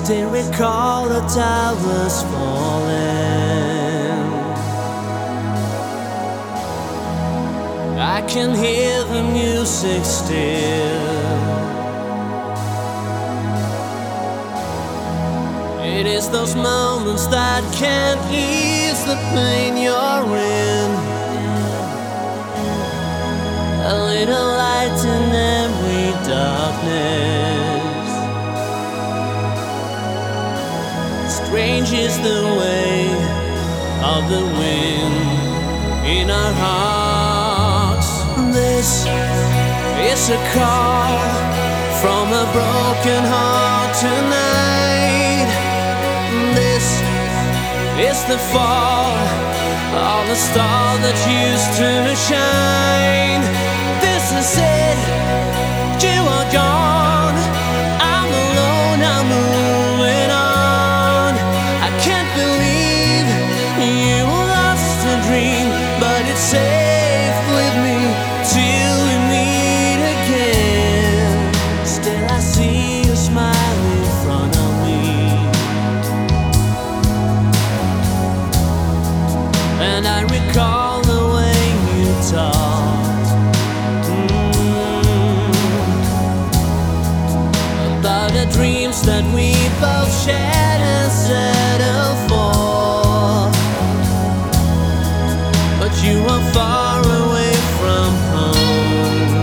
Still recall the towers falling. I can hear the music still. It is those moments that can't ease the pain you're in. A little light in every darkness. Strange is the way of the wind in our hearts. This is a call from a broken heart tonight. This is the fall of a star that used to shine. This is it, you are gone. I'm alone, I'm moving on. I can't believe you lost a dream, but it's safe with me till we meet again. Still I see you smile in front of me, and I recall the way you talked about the dreams that we both shared and settled for. But you are far away from home.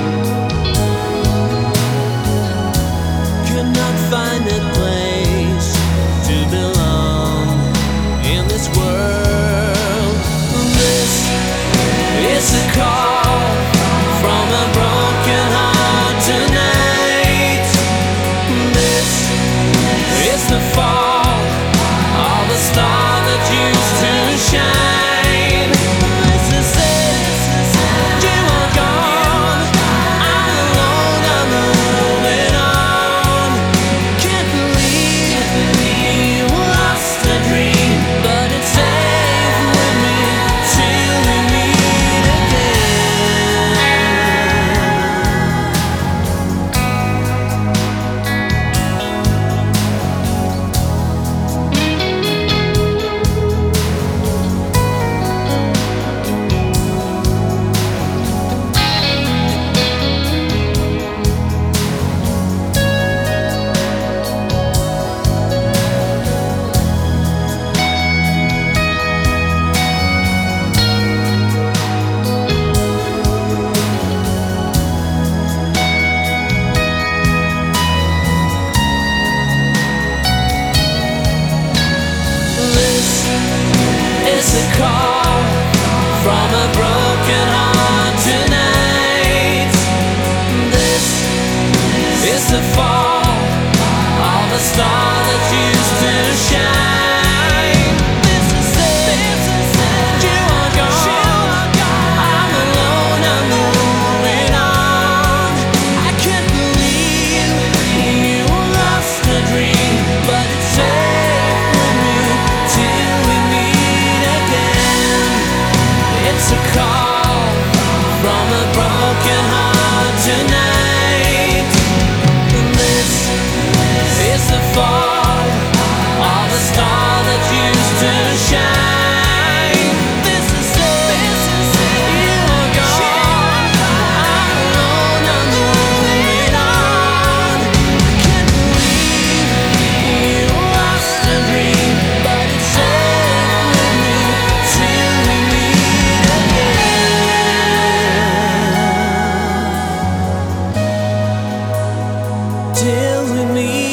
Could not find a place to belong in this world. This is a call from a broken heart tonight. This is the fall of a star that used to shine. This is it, you are gone. I'm alone, I'm moving on. Can't believe you lost a dream, but it's safe with me till we meet again. This is a call from a broken heart tonight. This is the fall of a star that used to shine. This is it, you are gone. I'm alone, I'm moving on. I can't believe you lost a dream, but it's safe with me till we meet again. It's a call from a broken heart tonight. This is the fall of a star that used to shine. This is it, you are gone. I'm alone, I'm moving on. I can't believe you lost a dream, but it's safe with me till we meet again. Till we meet